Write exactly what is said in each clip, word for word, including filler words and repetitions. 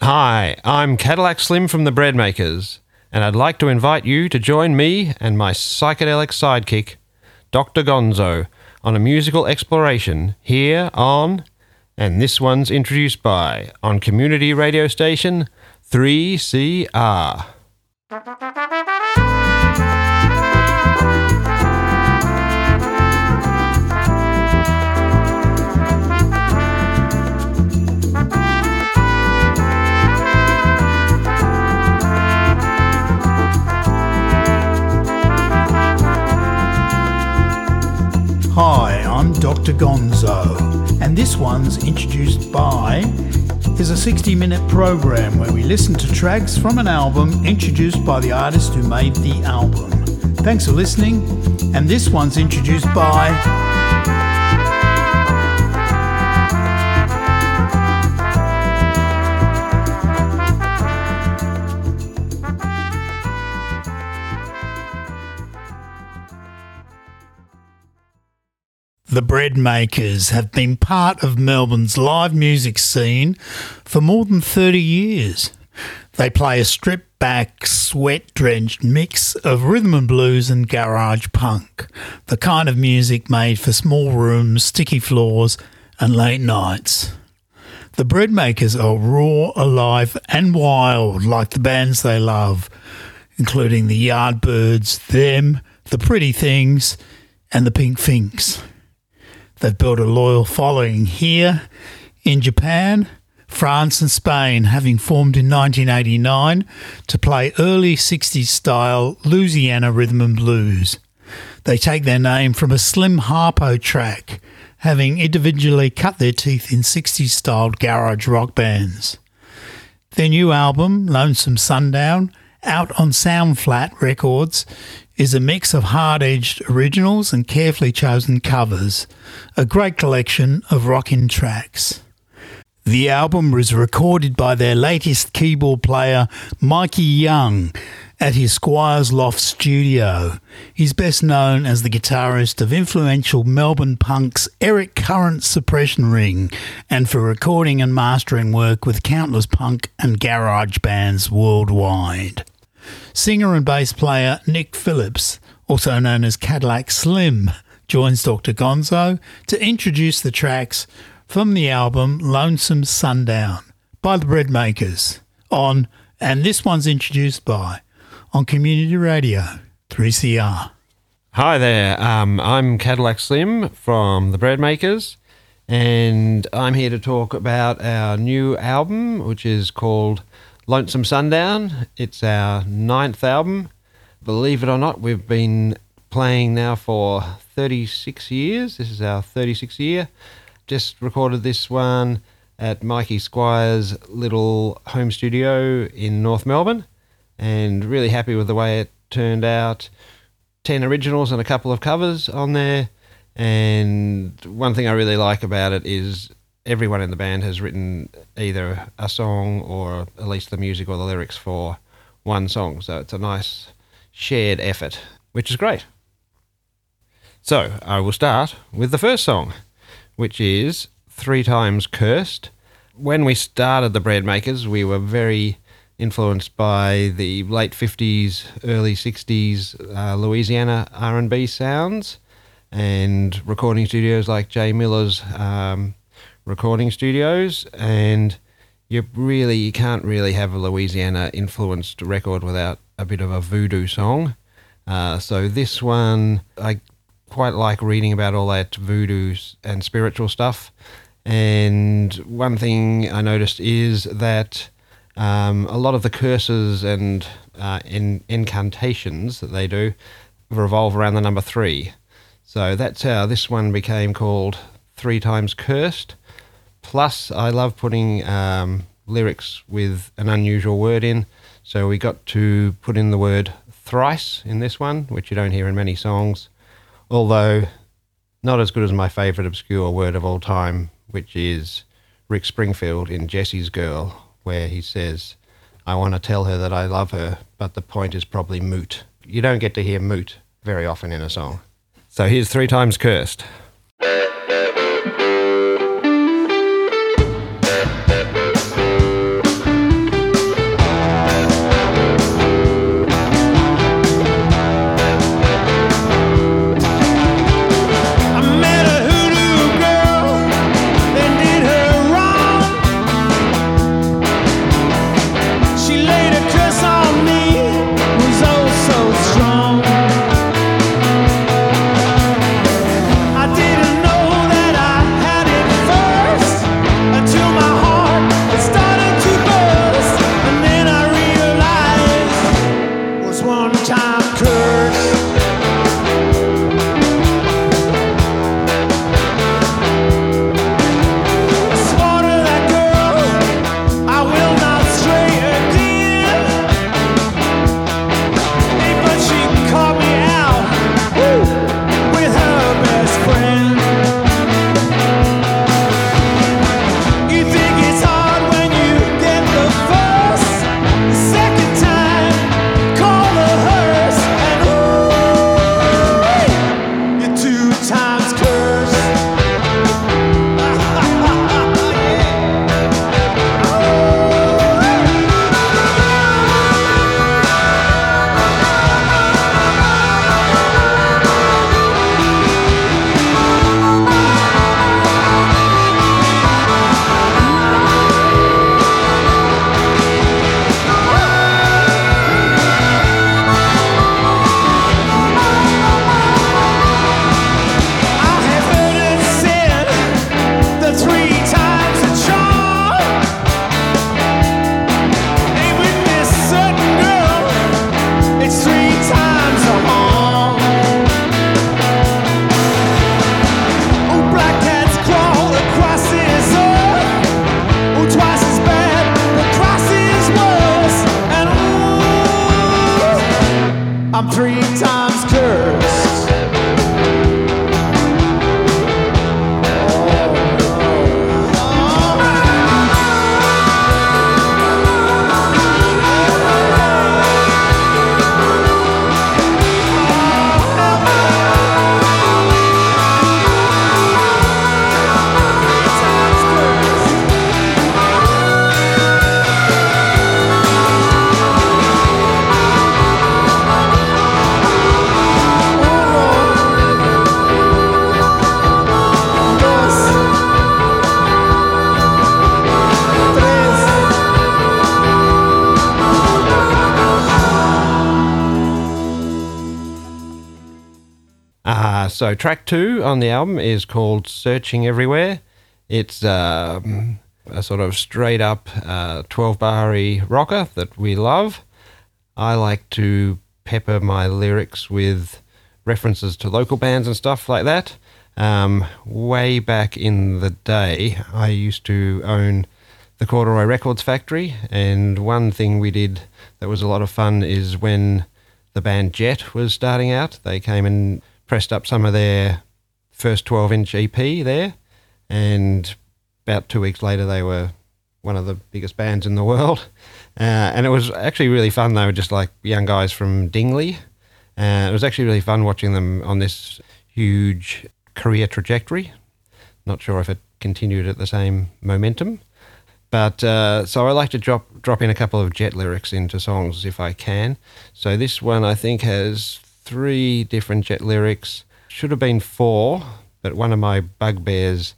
Hi, I'm Cadillac Slim from the Breadmakers, and I'd like to invite you to join me and my psychedelic sidekick, Doctor Gonzo, on a musical exploration here on, and this one's introduced by, on community radio station three C R. Hi, I'm Doctor Gonzo, and this one's introduced by is a sixty minute program where we listen to tracks from an album introduced by the artist who made the album. Thanks for listening, and this one's introduced by... The Breadmakers have been part of Melbourne's live music scene for more than thirty years. They play a stripped-back, sweat-drenched mix of rhythm and blues and garage punk, the kind of music made for small rooms, sticky floors and late nights. The Breadmakers are raw, alive and wild like the bands they love, including the Yardbirds, Them, The Pretty Things and the Pink Finks. They've built a loyal following here, in Japan, France and Spain, having formed in nineteen eighty-nine to play early sixties style Louisiana rhythm and blues. They take their name from a Slim Harpo track, having individually cut their teeth in sixties styled garage rock bands. Their new album, Lonesome Sundown, out on Soundflat Records, is a mix of hard-edged originals and carefully chosen covers, a great collection of rockin' tracks. The album was recorded by their latest keyboard player, Mikey Young, at his Squires Loft studio. He's best known as the guitarist of influential Melbourne punks Eric Current Suppression Ring, and for recording and mastering work with countless punk and garage bands worldwide. Singer and bass player Nick Phillips, also known as Cadillac Slim, joins Doctor Gonzo to introduce the tracks from the album Lonesome Sundown by the Breadmakers on, and this one's introduced by, on Community Radio three C R. Hi there, um, I'm Cadillac Slim from the Breadmakers, and I'm here to talk about our new album, which is called Lonesome Sundown. It's our ninth album. Believe it or not, we've been playing now for thirty-six years. This is our thirty-sixth year. Just recorded this one at Mikey Squire's little home studio in North Melbourne, and really happy with the way it turned out. ten originals and a couple of covers on there, and one thing I really like about it is everyone in the band has written either a song or at least the music or the lyrics for one song. So it's a nice shared effort, which is great. So I will start with the first song, which is Three Times Cursed. When we started the Breadmakers, we were very influenced by the late fifties, early sixties uh, Louisiana R and B sounds, and recording studios like Jay Miller's um, recording studios, and you really you can't really have a Louisiana influenced record without a bit of a voodoo song. Uh, so this one, I quite like reading about all that voodoo and spiritual stuff. And one thing I noticed is that um, a lot of the curses and uh, in, incantations that they do revolve around the number three. So that's how this one became called Three Times Cursed. Plus, I love putting um, lyrics with an unusual word in. So we got to put in the word thrice in this one, which you don't hear in many songs. Although, not as good as my favourite obscure word of all time, which is Rick Springfield in Jesse's Girl, where he says, I want to tell her that I love her, but the point is probably moot. You don't get to hear moot very often in a song. So here's Three Times Cursed. I'm three times cursed. So track two on the album is called Searching Everywhere. It's um, a sort of straight up uh, twelve-bar-y rocker that we love. I like to pepper my lyrics with references to local bands and stuff like that. Um, way back in the day, I used to own the Corduroy Records factory, and one thing we did that was a lot of fun is when the band Jet was starting out, they came and pressed up some of their first twelve-inch E P there, and about two weeks later they were one of the biggest bands in the world. Uh, and it was actually really fun. They were just like young guys from Dingley. Uh, it was actually really fun watching them on this huge career trajectory. Not sure if it continued at the same momentum. But uh, so I like to drop drop in a couple of Jet lyrics into songs if I can. So this one I think has three different Jet lyrics. Should have been four, but one of my bugbears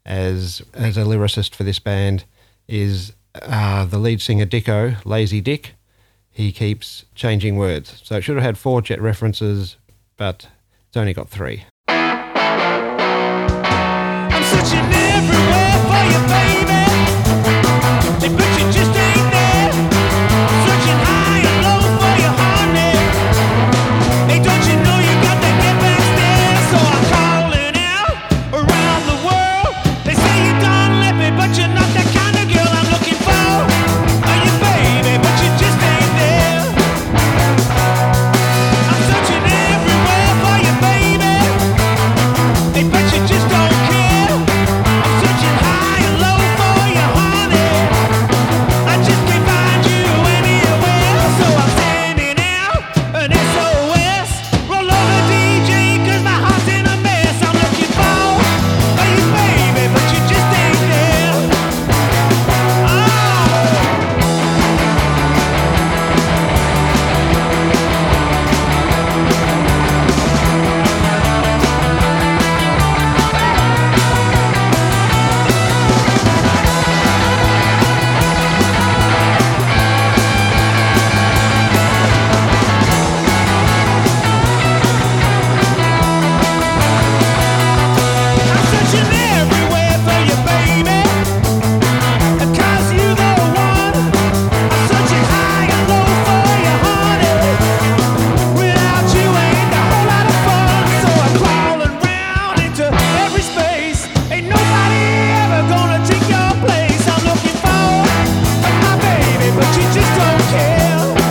as as a lyricist for this band is uh, the lead singer Dicko, Lazy Dick. He keeps changing words. So it should have had four Jet references, but it's only got three. I'm searching everywhere for you, baby, but you just ain't there. I'm searching high and low for you, honey. Hey, don't you know you got to get back there? So I'm calling out around the world. They say you done left me, but you're not that kind of girl I'm looking for. Are you, baby, but you just ain't there. I'm searching everywhere for you, baby. Hey, but you just don't care. I'm searching high and low for you, honey. I just can't find you anywhere. So I'm sending out an S O S. Roll over D J, cause my heart's in a mess. I'm looking for you, baby, but you just ain't there. Oh. I'm searching everywhere for you, baby, 'cause you the one. I'm searching high and low for you, honey. Without you ain't a whole lot of fun. So I'm crawling round into every space. Ain't nobody ever gonna take your place. I'm looking for my baby, but you just don't care.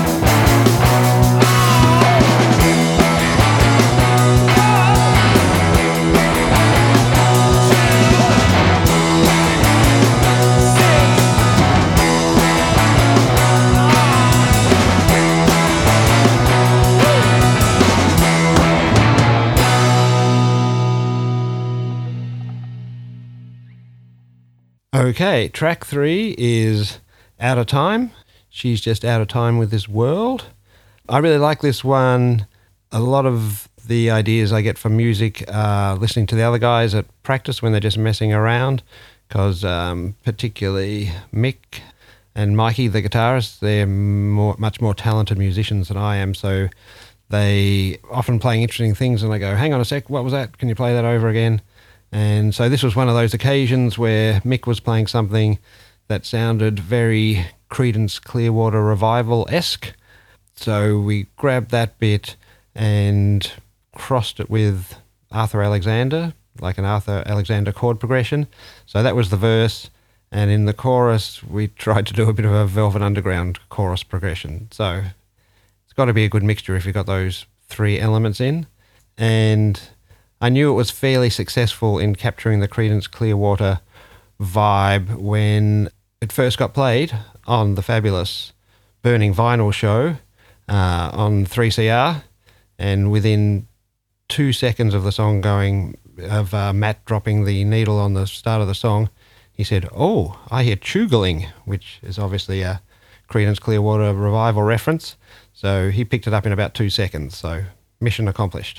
Okay, track three is Out of Time. She's just out of time with this world. I really like this one. A lot of the ideas I get from music are listening to the other guys at practice when they're just messing around, because um, particularly Mick and Mikey, the guitarists, they're more, much more talented musicians than I am, so they often playing interesting things and I go, hang on a sec, what was that? Can you play that over again? And so this was one of those occasions where Mick was playing something that sounded very Creedence Clearwater Revival-esque. So we grabbed that bit and crossed it with Arthur Alexander, like an Arthur Alexander chord progression. So that was the verse. And in the chorus, we tried to do a bit of a Velvet Underground chorus progression. So it's got to be a good mixture if you've got those three elements in. And I knew it was fairly successful in capturing the Creedence Clearwater vibe when it first got played on the fabulous Burning Vinyl show uh, on three C R. And within two seconds of the song going, of uh, Matt dropping the needle on the start of the song, he said, "Oh, I hear chugling," which is obviously a Creedence Clearwater Revival reference. So he picked it up in about two seconds. So mission accomplished.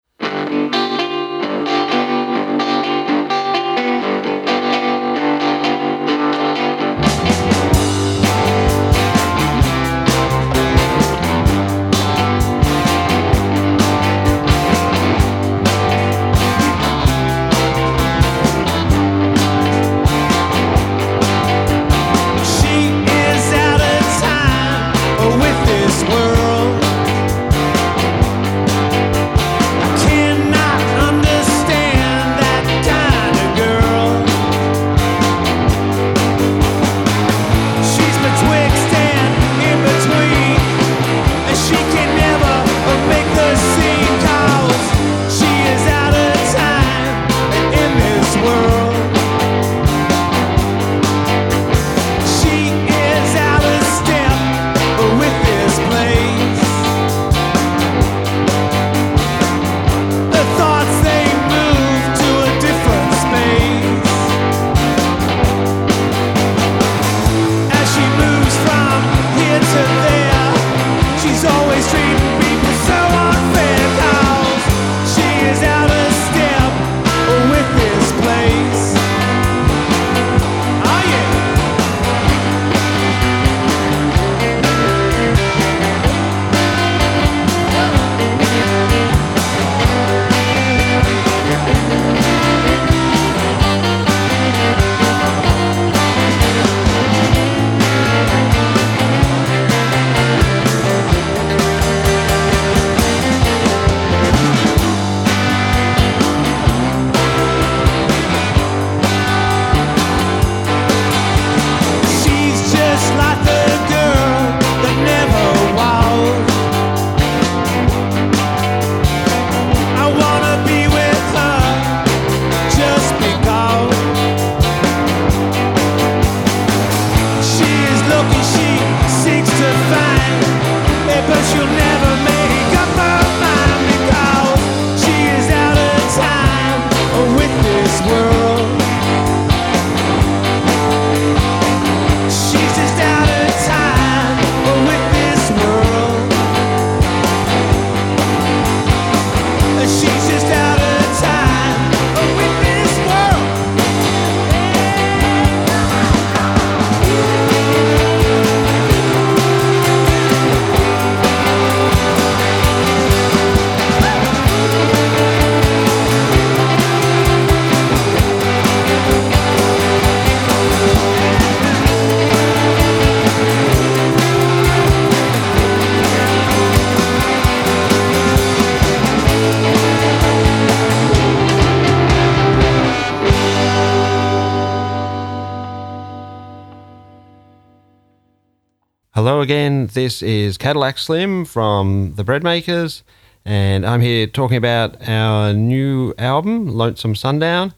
Hello again, this is Cadillac Slim from the Breadmakers, and I'm here talking about our new album, Lonesome Sundown,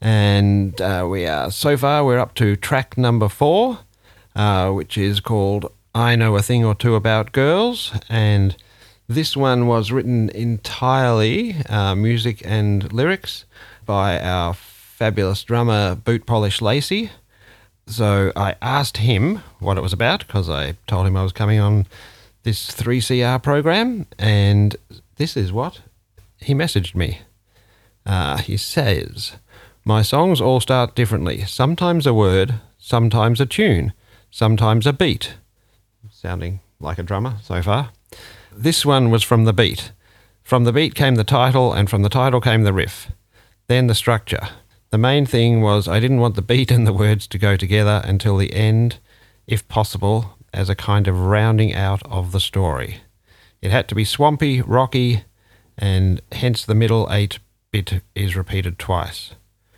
and uh, we are, so far, we're up to track number four, uh, which is called I Know a Thing or Two About Girls, and this one was written entirely, uh, music and lyrics, by our fabulous drummer, Boot Polish Lacey. So I asked him what it was about because I told him I was coming on this three C R program, and this is what he messaged me. Uh, he says, "My songs all start differently. Sometimes a word, sometimes a tune, sometimes a beat." Sounding like a drummer so far. This one was from the beat. From the beat came the title, and from the title came the riff. Then the structure. The main thing was I didn't want the beat and the words to go together until the end, if possible, as a kind of rounding out of the story. It had to be swampy, rocky, and hence the middle eight bit is repeated twice.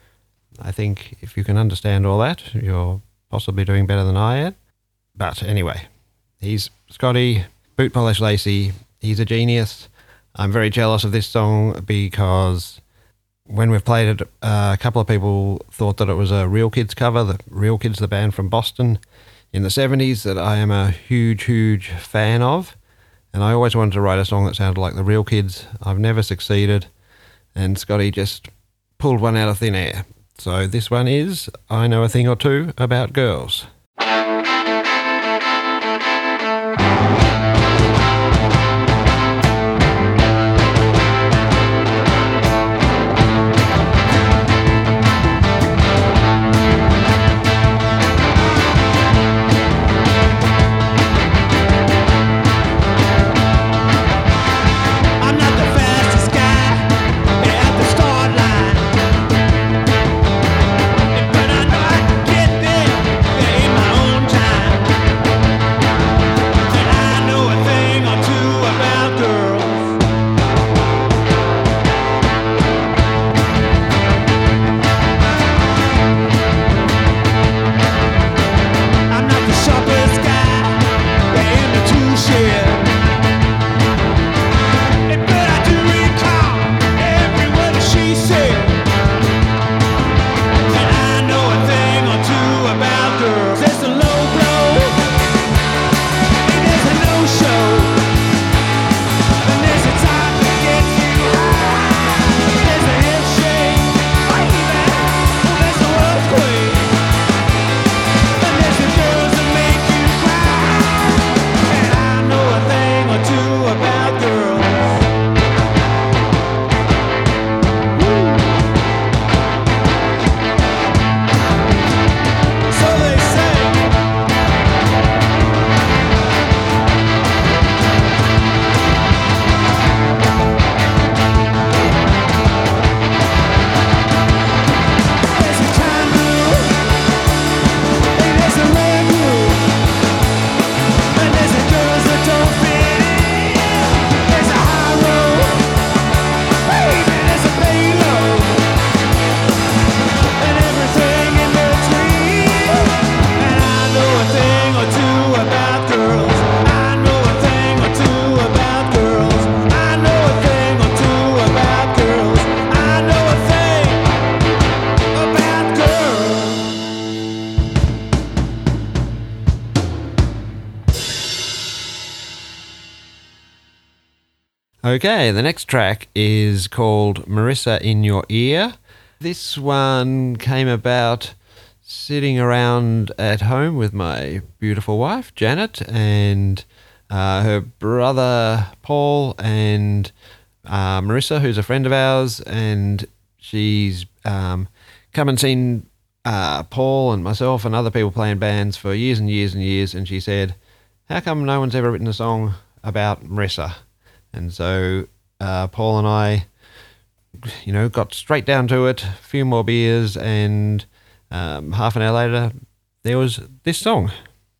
I think if you can understand all that, you're possibly doing better than I am. But anyway, he's Scotty, Boot Polish Lacey, he's a genius. I'm very jealous of this song because when we've played it, uh, a couple of people thought that it was a Real Kids cover, the Real Kids, the band from Boston in the seventies that I am a huge, huge fan of. And I always wanted to write a song that sounded like the Real Kids. I've never succeeded. And Scotty just pulled one out of thin air. So this one is I Know a Thing or Two About Girls. I'm not the fastest guy at the start line, but I know I can get there in my own time. And I know a thing or two about girls. I'm not the sharpest guy in the tool shed, but I do recall every word that she said. And I know a thing or two about girls. There's a low blow, and there's a no-show, and there's a time that gets you high. There's a handshake, baby, there's a earthquake, and there's the girls that make you cry. And I know a thing or two about girls. So they say. There's a time rule, and there's a red rule, and there's the girls that don't fit in. There's a high road, baby, there's a payload, and everything in between. And I know a thing or two about girls. I know a thing or two about girls. I know a thing or two about girls. I know a thing about girls. Okay, the next track is called Marissa in Your Ear. This one came about sitting around at home with my beautiful wife, Janet, and uh, her brother, Paul, and uh, Marissa, who's a friend of ours, and she's um, come and seen uh, Paul and myself and other people playing bands for years and years and years, and she said, how come no one's ever written a song about Marissa? And so uh, Paul and I, you know, got straight down to it, a few more beers, and um, half an hour later, there was this song.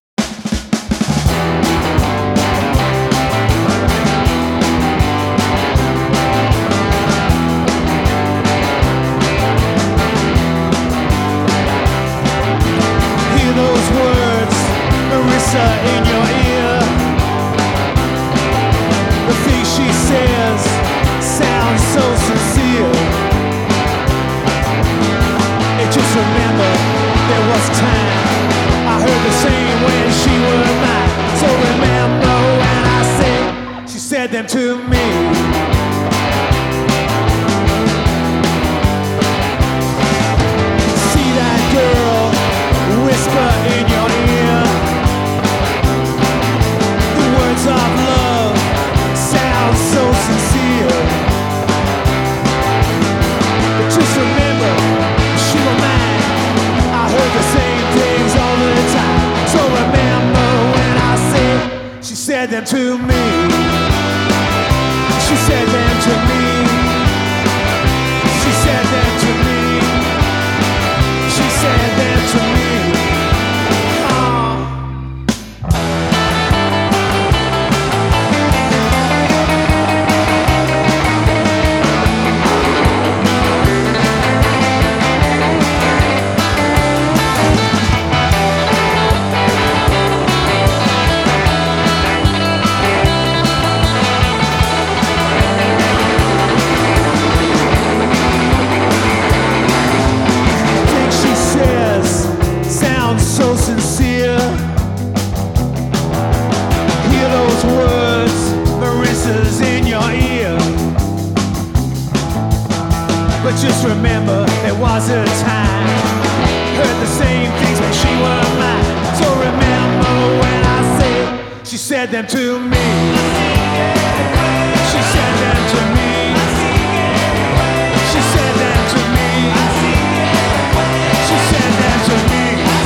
Hear those words, Marissa, in your ear. The things she says sound so sincere. And just remember, there was time I heard the same when she was mine. So remember when I said, she said them to me. See that girl whisper in your ear. The words of love sound so sincere. But just remember, she was mine. I heard the same things all the time. So remember when I said, she said them to me. She said them to me. She said them to me. She said them to me. Just remember there was a time, heard the same things when she were mine. So remember when I said, she said them to me. She said them to me. She said them to me. She said them to me.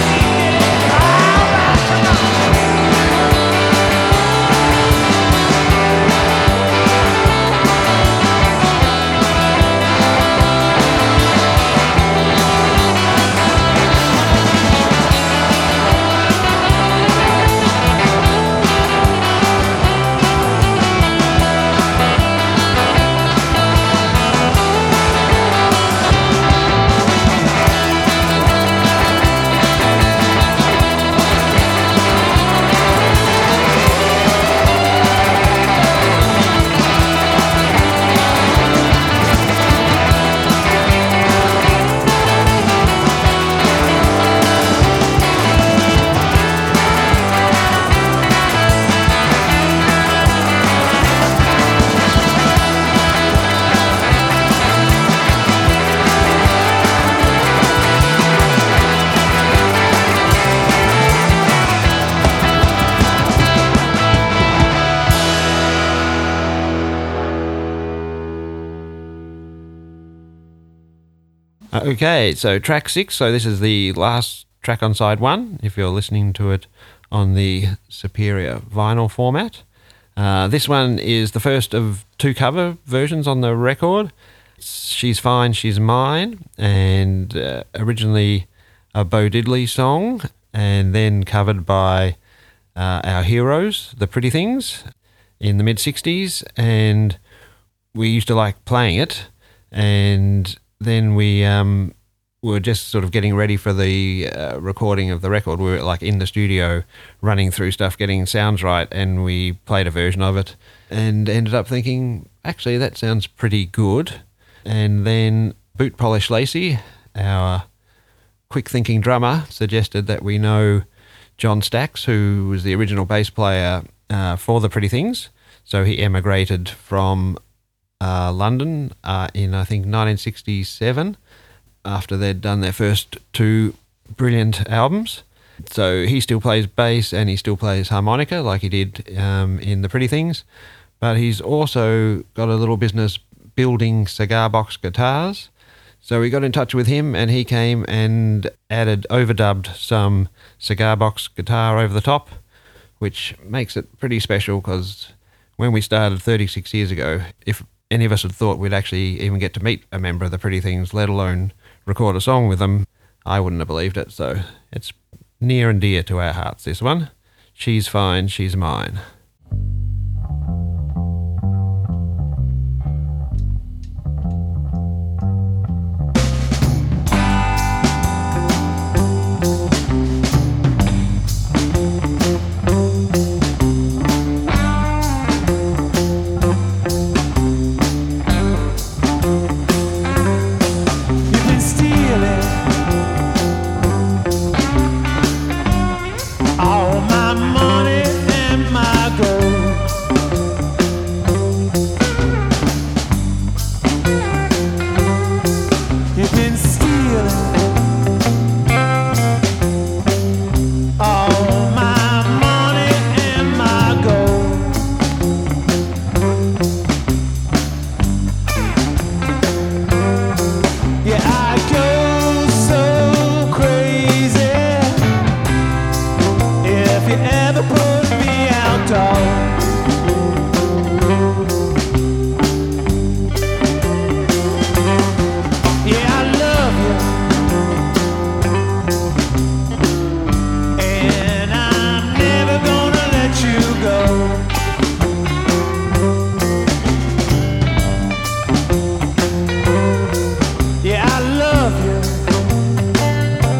Okay, so track six. So this is the last track on side one, if you're listening to it on the Superior vinyl format. Uh, this one is the first of two cover versions on the record. She's Fine, She's Mine, and uh, originally a Bo Diddley song, and then covered by uh, our heroes, the Pretty Things, in the mid-sixties, and we used to like playing it, and then we um, were just sort of getting ready for the uh, recording of the record. We were like in the studio running through stuff, getting sounds right, and we played a version of it and ended up thinking, actually, that sounds pretty good. And then Boot Polish Lacey, our quick-thinking drummer, suggested that we know John Stax, who was the original bass player uh, for the Pretty Things. So he emigrated from Uh, London uh, in, I think, nineteen sixty-seven, after they'd done their first two brilliant albums. So he still plays bass and he still plays harmonica like he did um, in the Pretty Things, but he's also got a little business building cigar box guitars. So we got in touch with him and he came and added, overdubbed some cigar box guitar over the top, which makes it pretty special, because when we started thirty-six years ago, if any of us had thought we'd actually even get to meet a member of the Pretty Things, let alone record a song with them, I wouldn't have believed it. So it's near and dear to our hearts, this one. She's Fine, She's Mine. All my money and my gold.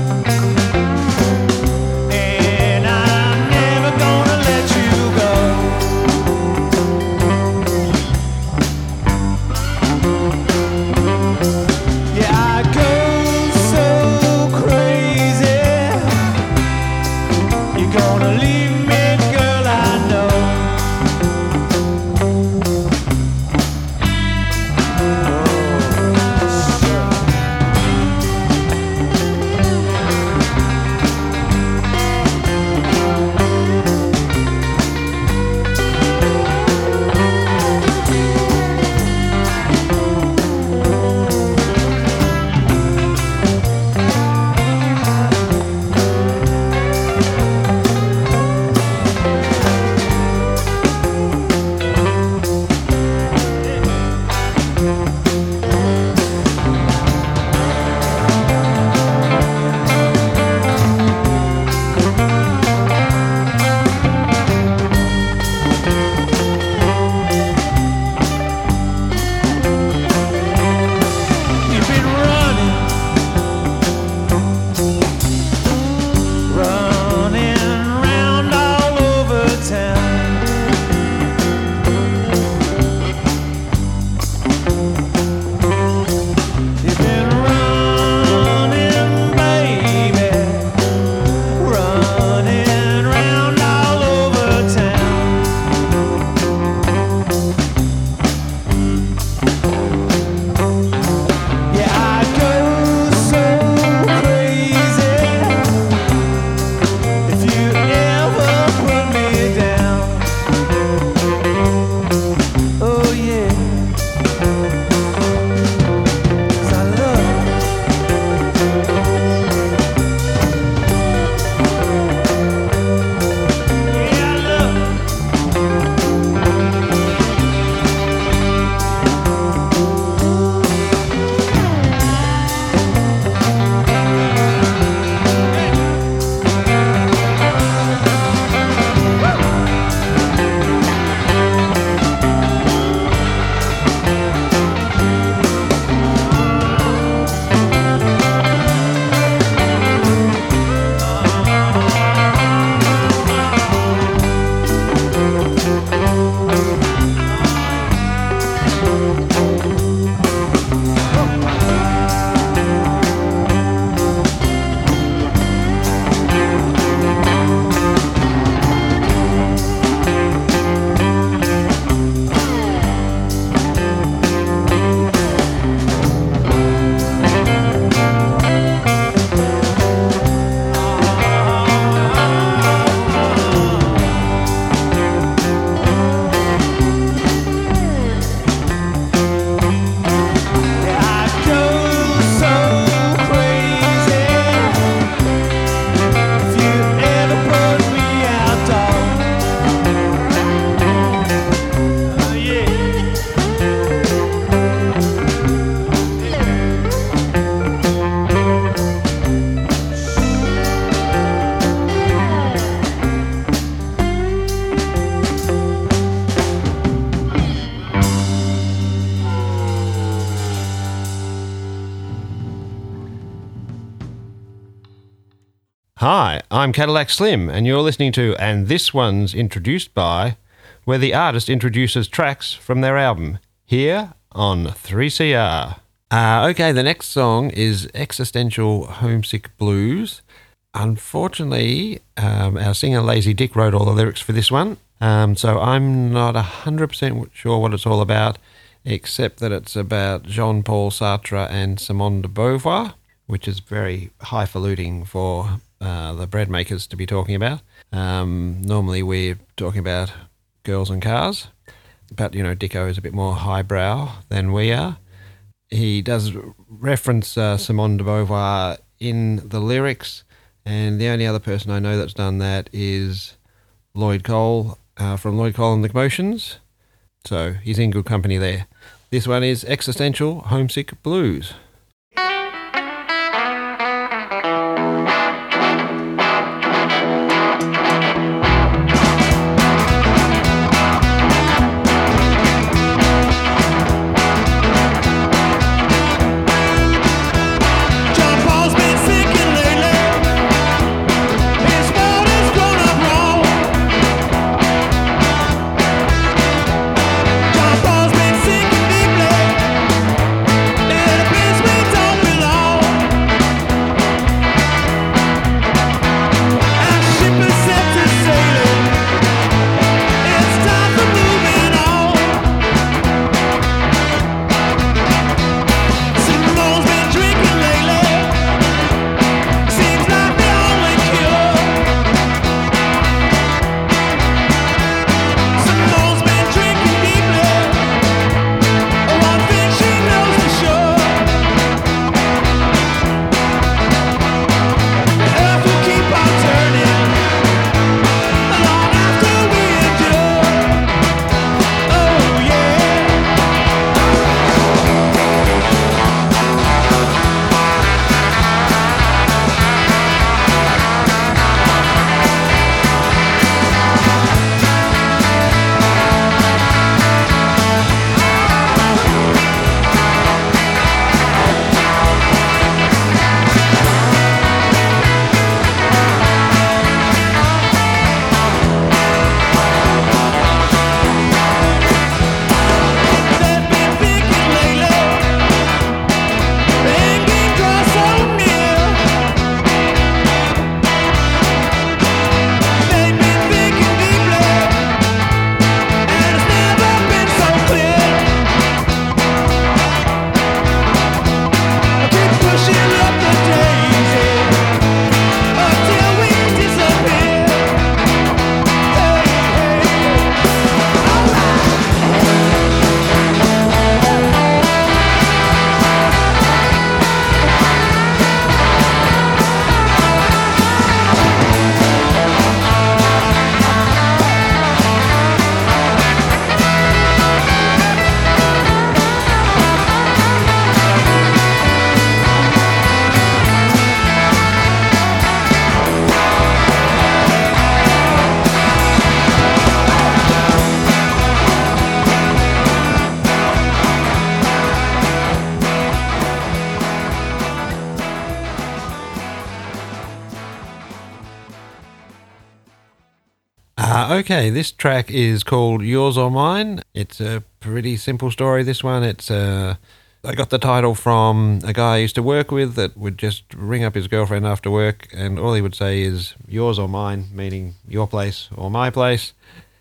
go. Hi, I'm Cadillac Slim, and you're listening to And This One's Introduced By, where the artist introduces tracks from their album, here on three C R. Uh, okay, the next song is Existential Homesick Blues. Unfortunately, um, our singer Lazy Dick wrote all the lyrics for this one, um, so I'm not one hundred percent sure what it's all about, except that it's about Jean-Paul Sartre and Simone de Beauvoir, which is very highfalutin for uh, the bread makers to be talking about. Um, normally we're talking about girls and cars, but, you know, Dicko is a bit more highbrow than we are. He does reference uh, Simone de Beauvoir in the lyrics, and the only other person I know that's done that is Lloyd Cole uh, from Lloyd Cole and the Commotions, so he's in good company there. This one is Existential Homesick Blues. Uh, okay, this track is called Yours or Mine. It's a pretty simple story, this one. It's uh, I got the title from a guy I used to work with that would just ring up his girlfriend after work, and all he would say is yours or mine, meaning your place or my place.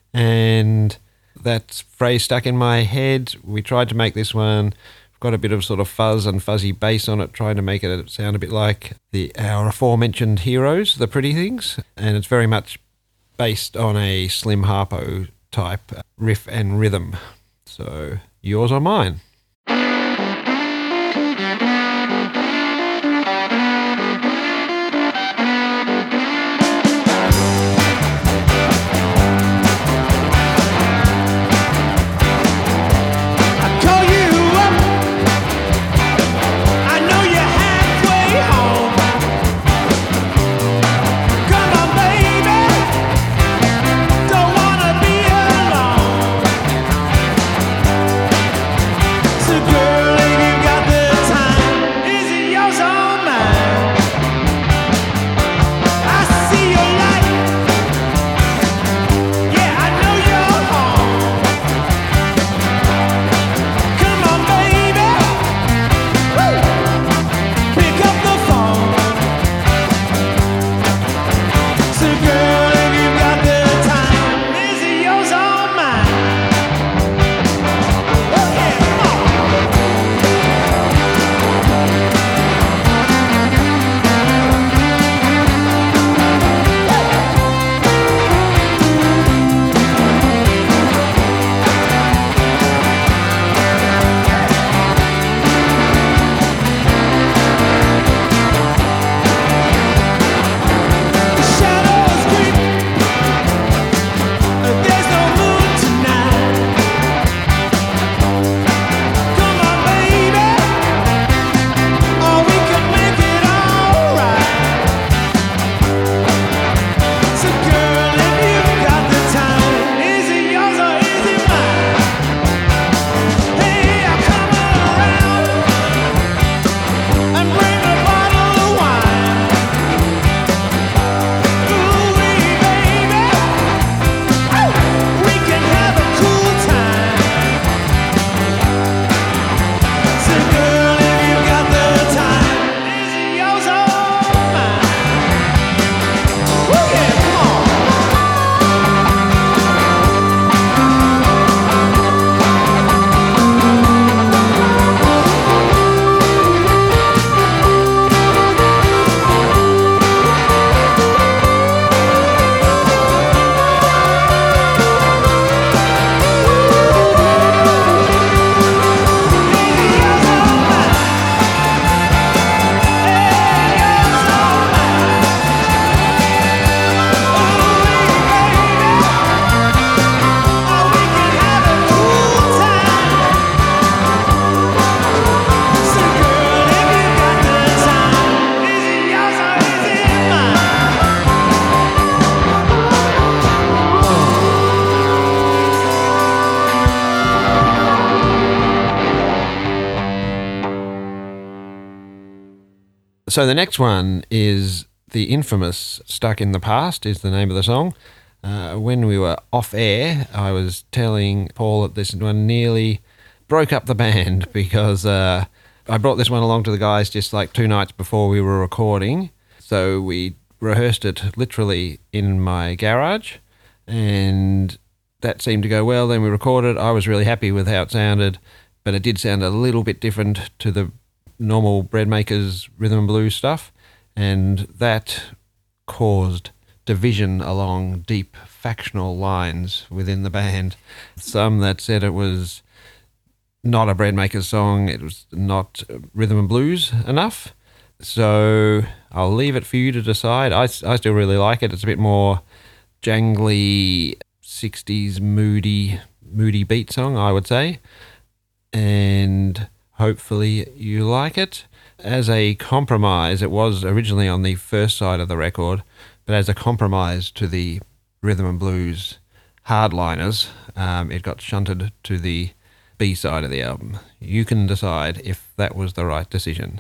And that phrase stuck in my head. We tried to make this one, got a bit of sort of fuzz and fuzzy bass on it, trying to make it sound a bit like the our aforementioned heroes, the Pretty Things, and it's very much based on a Slim Harpo type riff and rhythm. So, yours or mine. Don't wanna be alone. So the next one is the infamous Stuck in the Past is the name of the song. Uh, when we were off air, I was telling Paul that this one nearly broke up the band because uh, I brought this one along to the guys just like two nights before we were recording. So we rehearsed it literally in my garage, and that seemed to go well. Then we recorded. I was really happy with how it sounded, but it did sound a little bit different to the normal Breadmakers rhythm and blues stuff, and that caused division along deep factional lines within the band. Some that said it was not a Breadmakers song, it was not rhythm and blues enough. So I'll leave it for you to decide. I, I still really like it. It's a bit more jangly, sixties moody, moody beat song, I would say. And hopefully you like it. As a compromise, it was originally on the first side of the record, but as a compromise to the rhythm and blues hardliners, um, it got shunted to the B side of the album. You can decide if that was the right decision.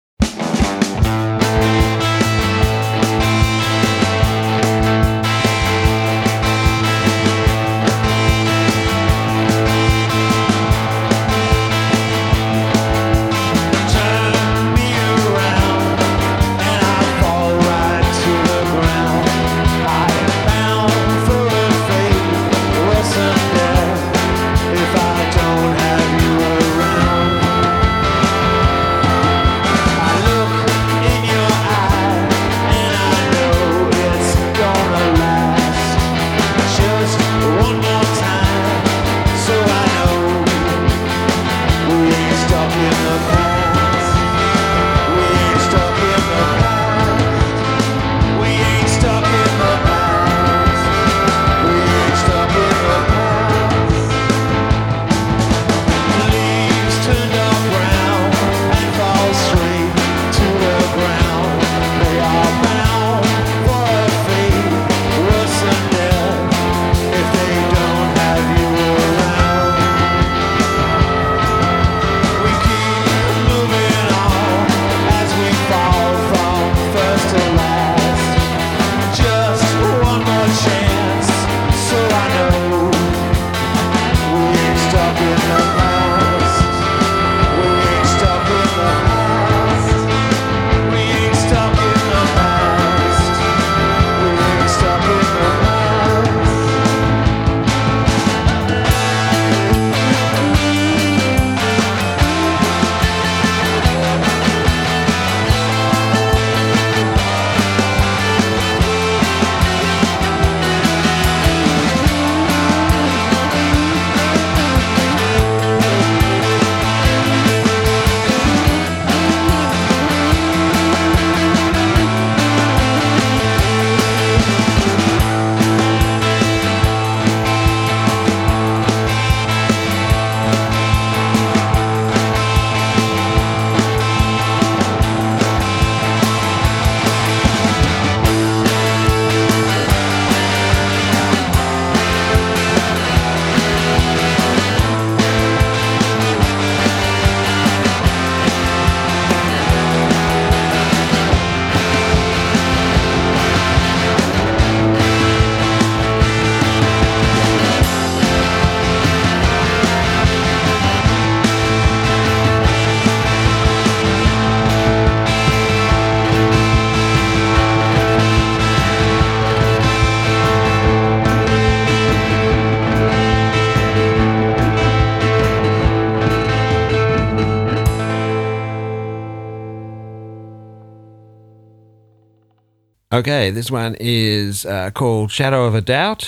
Okay, this one is uh, called Shadow of a Doubt,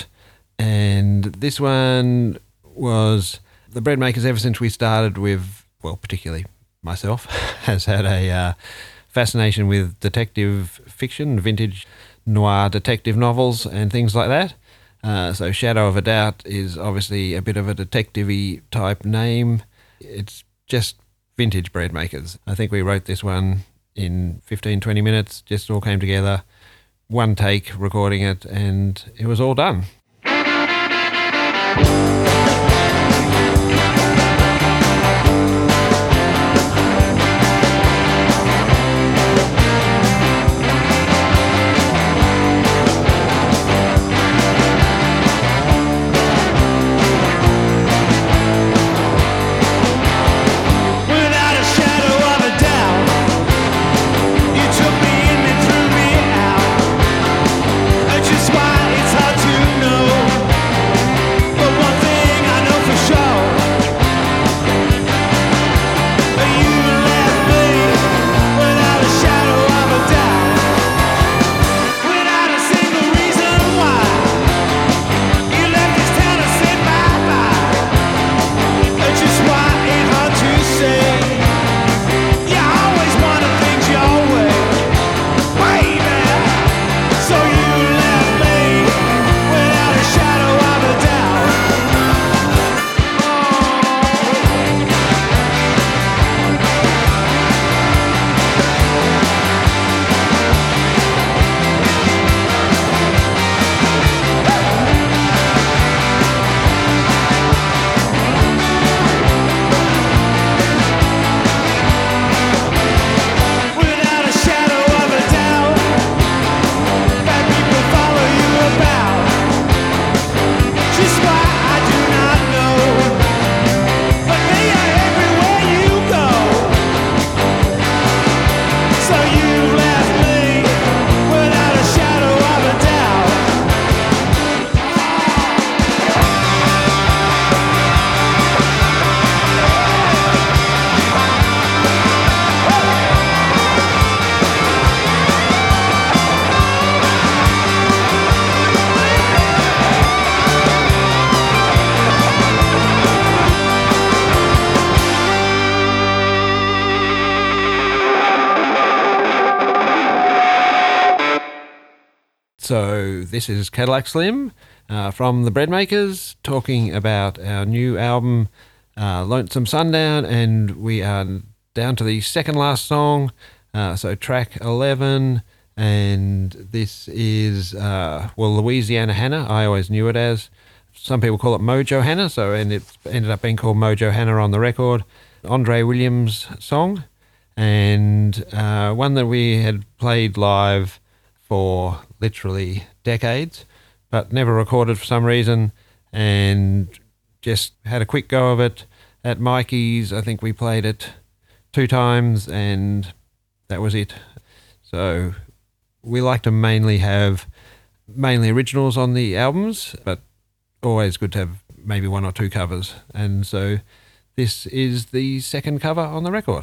and this one was the Breadmakers ever since we started with, well, particularly myself, has had a uh, fascination with detective fiction, vintage noir detective novels and things like that. Uh, so Shadow of a Doubt is obviously a bit of a detective-y type name. It's just vintage Breadmakers. I think we wrote this one in fifteen, twenty minutes, just all came together. One take recording it, and it was all done. So this is Cadillac Slim uh, from the Breadmakers talking about our new album, uh, Lonesome Sundown, and we are down to the second last song, uh, so track eleven, and this is, uh, well, Louisiana Hannah. I always knew it as. Some people call it Mojo Hannah, so and it ended up being called Mojo Hannah on the record. Andre Williams song, and uh, one that we had played live for literally decades, but never recorded for some reason, and just had a quick go of it at Mikey's. I think we played it two times, and that was it. So we like to mainly have mainly originals on the albums, but always good to have maybe one or two covers. And so this is the second cover on the record.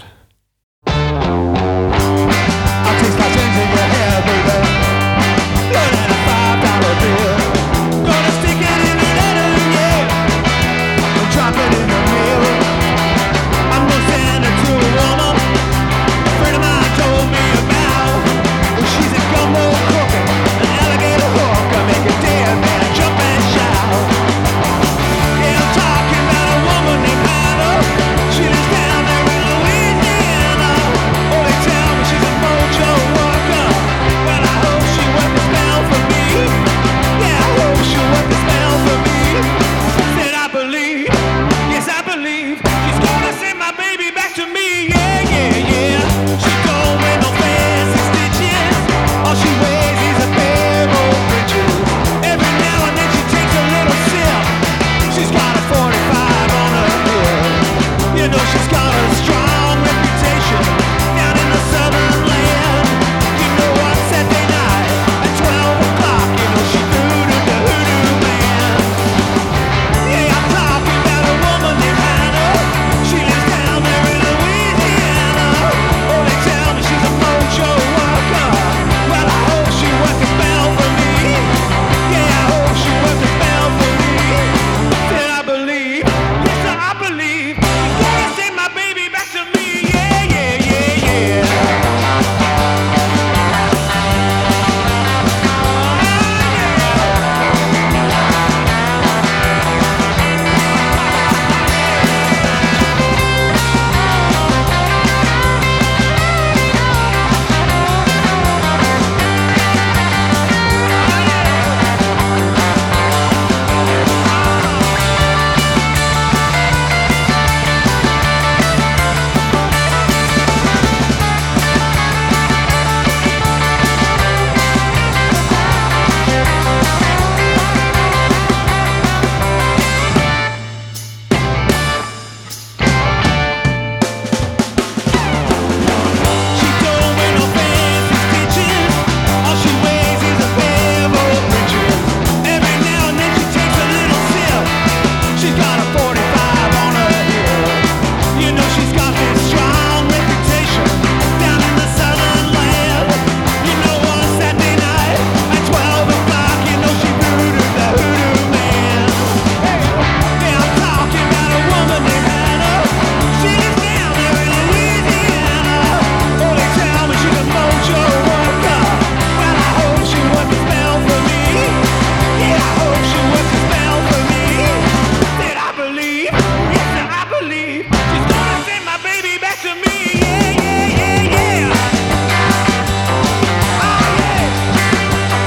I'll taste my change in your hair, baby. Load in a five dollar bill. Gonna stick it in the letter, yeah. And drop it in the mail. I'm gonna send it to a woman a friend of mine told me about. Well, she's a gumbo cook, an alligator hook. I make a dead man jump and shout. Yeah, I'm talking about a woman named Hannah. She lives down there in Louisiana. Oh, they tell me she's a mojo worker. Well, I hope she worked the spell for me. Yeah, I hope she worked the spell for me. Said I believe, yes I believe, she's gonna send my baby back to me. Yeah, yeah, yeah. She don't wear no fancy stitches. All she wears is a pair of old bridges. Every now and then she takes a little sip. She's got a forty-five on her hip. You know she's got a strong reputation down in the southern land. You know on Saturday night at twelve o'clock, you know she voodoo the hoodoo man. Yeah, I'm talking about a woman named Hannah. She lives down there in Louisiana. Oh, they tell me she's a mojo worker. Well, I hope she worked a spell for me. Yeah, I hope she worked a spell for me. Said I believe, yes sir, I believe she's gonna send my baby back to me. Yeah, yeah, yeah, yeah. She don't wear no fancy stitches. All she wears is a pair of old bridges. Every now and then she takes a little sip. She's got a forty-five on her hip. You know she's got this strong reputation down in the southern land. You know on Saturday night at twelve o'clock, you know she voodoo the hoodoo man. Yeah, I'm talking about a woman named Hannah. She lives down there in Louisiana. Oh, they tell me she's a mojo worker. Well, I hope she worked a spell for me. Yeah, I hope she worked a spell for me. Said I believe, yes sir, I believe she's gonna send my baby back to me. Yeah, yeah, yeah, yeah. Oh, yeah.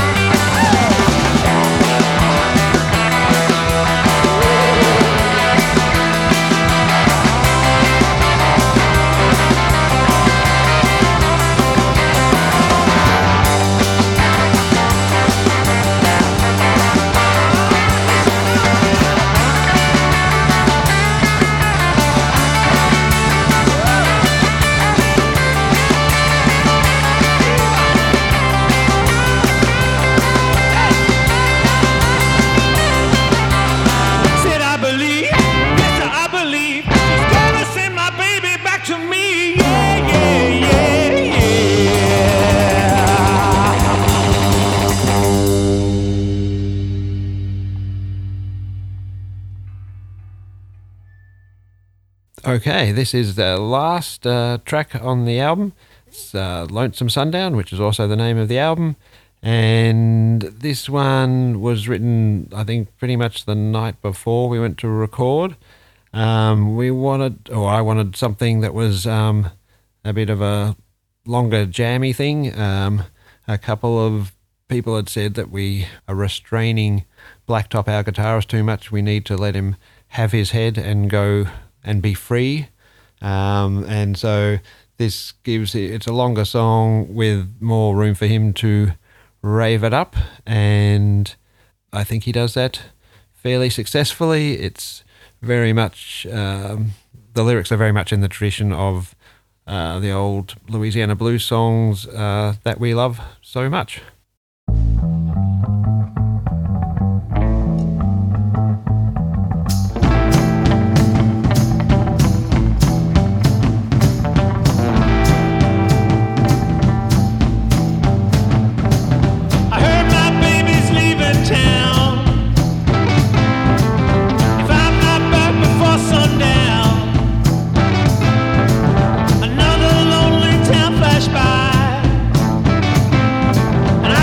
Said I believe, yes sir, I believe she's gonna send my baby back to me. Yeah, yeah, yeah, yeah. Okay, this is the last uh, track on the album. It's uh, Lonesome Sundown, which is also the name of the album. And this one was written, I think, pretty much the night before we went to record. Um, we wanted, or I wanted something that was um, a bit of a longer jammy thing. Um, a couple of people had said that we are restraining Blacktop, our guitarist, too much. We need to let him have his head and go and be free. Um, and so this gives it, it's a longer song with more room for him to rave it up. And I think he does that fairly successfully. It's very much, um, the lyrics are very much in the tradition of uh, the old Louisiana blues songs uh, that we love so much. I heard my baby's leaving town. If I'm not back before sundown, another lonely town flash by, and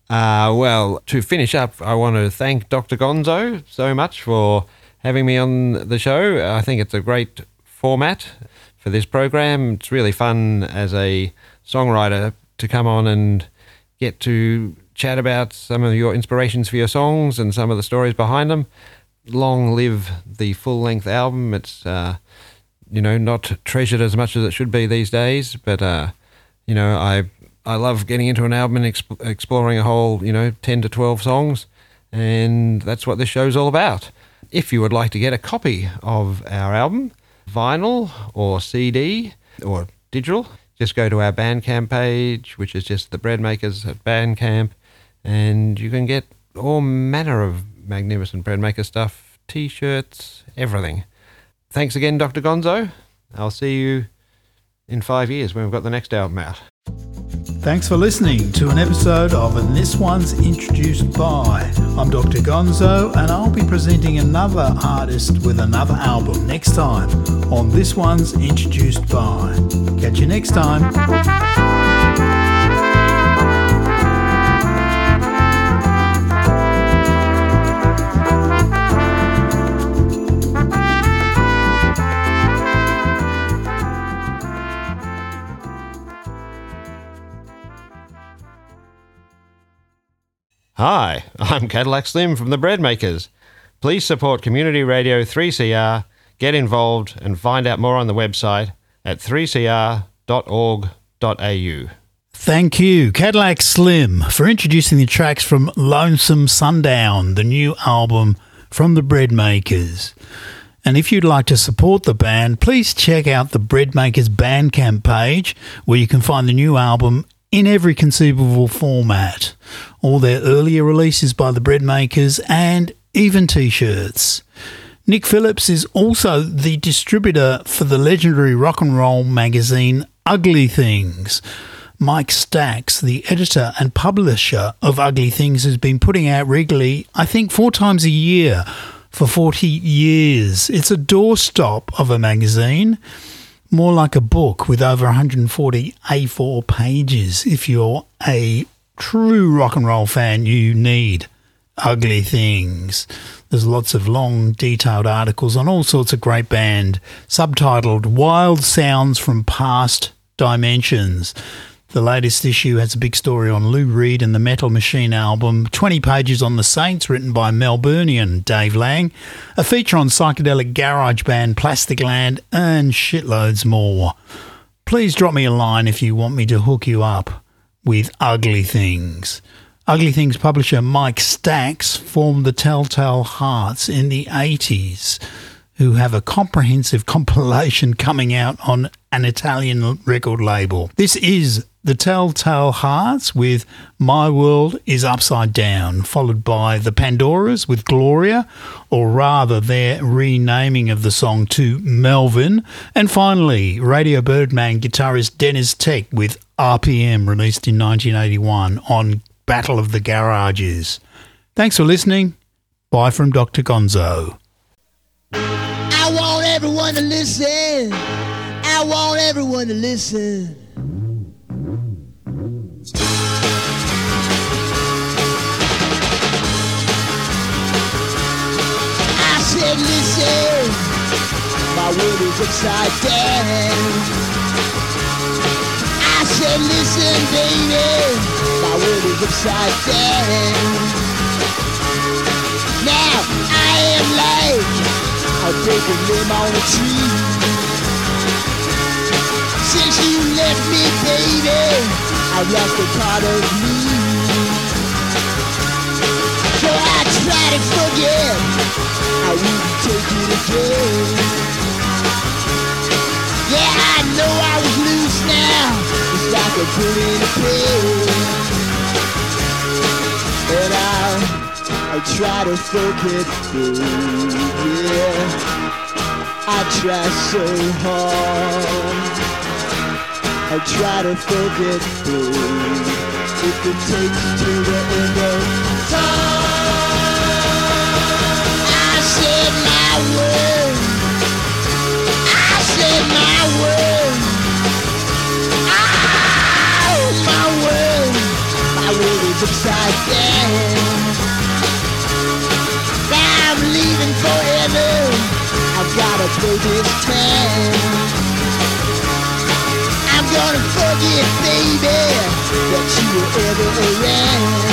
Uh, well, to finish up, I want to thank Doctor Gonzo so much for having me on the show. I think it's a great format for this program. It's really fun as a songwriter to come on and get to chat about some of your inspirations for your songs and some of the stories behind them. Long live the full-length album. It's, uh, you know, not treasured as much as it should be these days, but, uh, you know, I I love getting into an album and exp- exploring a whole, you know, ten to twelve songs, and that's what this show's all about. If you would like to get a copy of our album, vinyl or C D or digital, just go to our Bandcamp page, which is just the Bread Makers at Bandcamp, and you can get all manner of magnificent Bread Maker stuff, T-shirts, everything. Thanks again, Doctor Gonzo. I'll see you in five years when we've got the next album out. Thanks for listening to an episode of And This One's Introduced By. I'm Doctor Gonzo, and I'll be presenting another artist with another album next time on This One's Introduced By. Catch you next time. Hi, I'm Cadillac Slim from the Bread Makers. Please support Community Radio three C R, get involved, and find out more on the website at three c r dot org dot a u. Thank you, Cadillac Slim, for introducing the tracks from Lonesome Sundown, the new album from the Bread Makers. And if you'd like to support the band, please check out the Bread Makers Bandcamp page, where you can find the new album in every conceivable format, all their earlier releases by the Bread Makers, and even T-shirts. Nick Phillips is also the distributor for the legendary rock and roll magazine Ugly Things. Mike Stacks, the editor and publisher of Ugly Things, has been putting out regularly, I think four times a year, for forty years. It's a doorstop of a magazine, more like a book with over one hundred forty A four pages. If you're a true rock and roll fan, you need Ugly Things. There's lots of long, detailed articles on all sorts of great band, subtitled Wild Sounds from Past Dimensions. The latest issue has a big story on Lou Reed and the Metal Machine album, twenty pages on the Saints written by Melburnian Dave Lang, a feature on psychedelic garage band Plastic Land, and shitloads more. Please drop me a line if you want me to hook you up with Ugly Things. Ugly Things publisher Mike Stacks formed the Telltale Hearts in the eighties, who have a comprehensive compilation coming out on an Italian record label. This is the Telltale Hearts with My World is Upside Down, followed by the Pandoras with Gloria, or rather their renaming of the song to Melvin, and finally Radio Birdman guitarist Dennis Tech with R P M, released in nineteen eighty-one on Battle of the Garages. Thanks for listening. Bye from Doctor Gonzo. I want everyone to listen. I want everyone to listen. I said listen, my world is upside down. I said listen baby, my world is upside down. Now I am like a broken limb on a tree. Since you left me, baby, I've lost a part of me. So I try to forget, I wouldn't take it again. Yeah, I know I was loose now, it's like a bullet in a pill. And I I try to forget through, yeah. I try so hard. I try to forget through. If it takes to the end of time. I said my word. I said my word. Oh, my word. My word is upside down. Now I'm leaving forever. I've gotta blow this town. I'm gonna forget, baby, that you were ever around.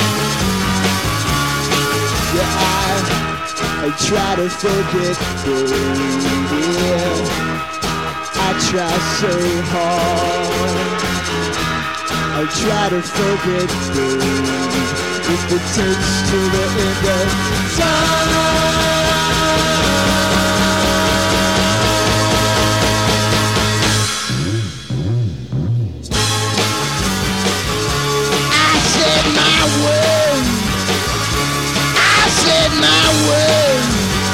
Yeah, I, I try to forget, baby. I try so hard. I try to forget, baby, if it takes to the end of time. I said my word. I said my word.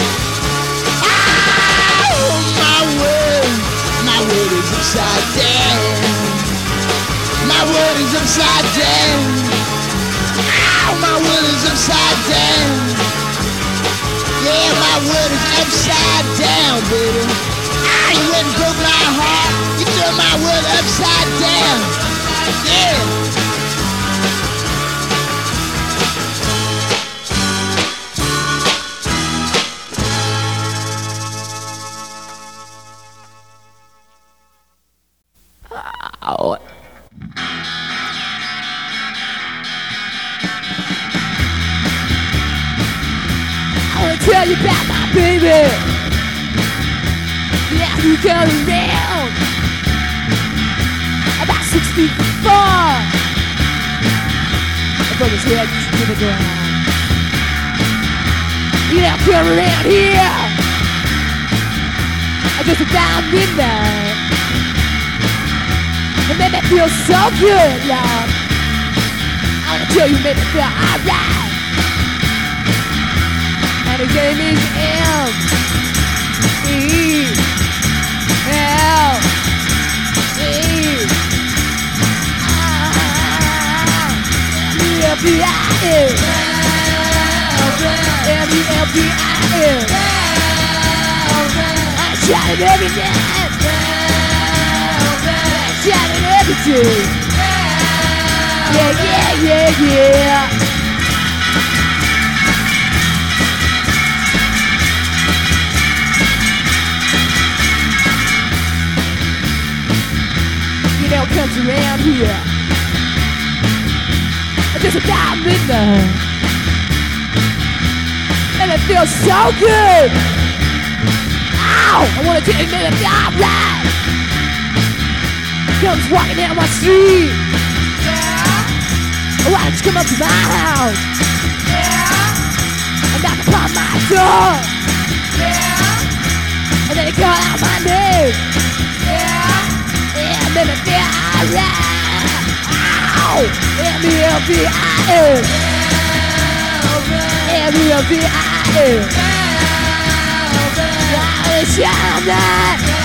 Oh, my word. My word is upside down. My word is upside down. Ow, my word is upside down. Yeah, my word is upside down, baby. Ah, you went and broke my heart. You turned my word upside down. Yeah. Oh. I wanna tell you about my baby. Yeah, you go around about six feet four. Above his head, just to the ground. You don't come around here. I just about midnight. It made me feel so good, Lord. I wanna tell you, it made me feel alright. And his name is M E L E M E L B I N M E L B I N I shout it every night. Shout it every day. Yeah, yeah, yeah, yeah. You know, comes around here just about midnight, and it feels so good. Ow! I wanna tell you, man, it's alright. Comes walking down my street. Yeah. Why don't you come up to my house? Yeah. And knock upon my door. Yeah. And then he call out my name. Yeah. Yeah, and then it feel alright. Ow! M E L B I N M E L B I N Why is shout that?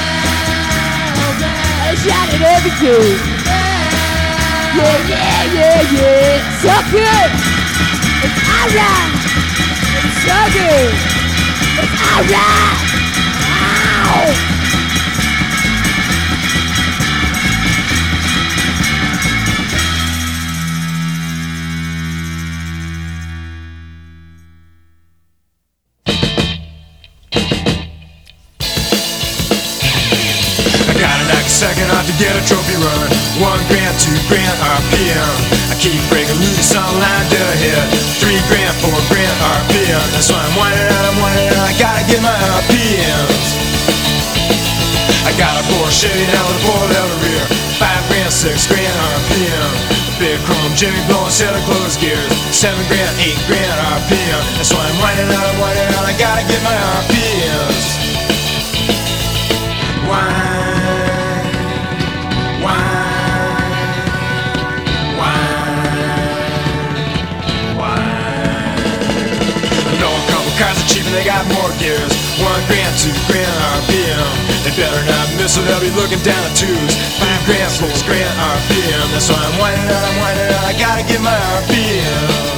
I shout it every day. Yeah, yeah, yeah, yeah. So good. It's alright. It's so good. It's alright. Ow. Second off to get a trophy run. One grand, two grand R P M. I keep breaking loose on line to hit. Three grand, four grand R P M. That's why I'm whining out, I'm whining out. I gotta get my R P Ms. I got a Porsche down with a pole down the rear. Five grand, six grand R P M. Big chrome Jimmy blowing Santa Claus gears. Seven grand, eight grand R P M. That's why I'm whining out, I'm whining out. I gotta get my R P Ms. Why? Cars are cheap and they got more gears. One grand, two grand R P M. They better not miss or they'll be looking down at twos. Five grand, six grand R P M. That's why I'm whining out, I'm whining out. I gotta get my R P Ms.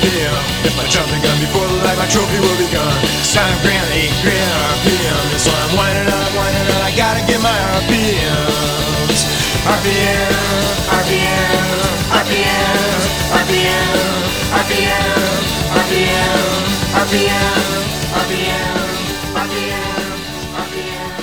M. If I jump the gun before the light, my trophy will be gone. Seven grand, eight grand R P M. That's why I'm whining out, I'm whining out. I gotta get my R P Ms. R P M, R P M, R P M, R P M, R P M, R P M, R P M, R P M, R P M, R P M.